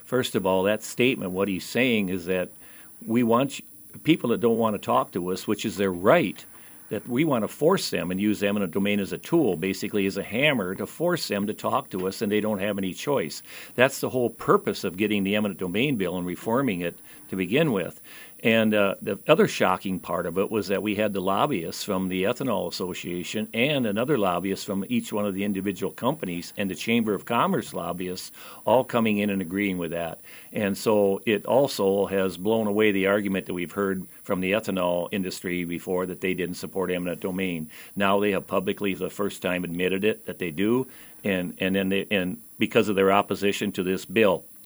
First of all, that statement, what he's saying is that we want people that don't want to talk to us, which is their right, that we want to force them and use eminent domain as a tool, basically as a hammer to force them to talk to us, and they don't have any choice. That's the whole purpose of getting the eminent domain bill and reforming it to begin with. And the other shocking part of it was that we had the lobbyists from the Ethanol Association and another lobbyist from each one of the individual companies and the Chamber of Commerce lobbyists all coming in and agreeing with that. And so it also has blown away the argument that we've heard from the ethanol industry before that they didn't support eminent domain. Now they have publicly, for the first time, admitted it, that they do, and because of their opposition to this bill.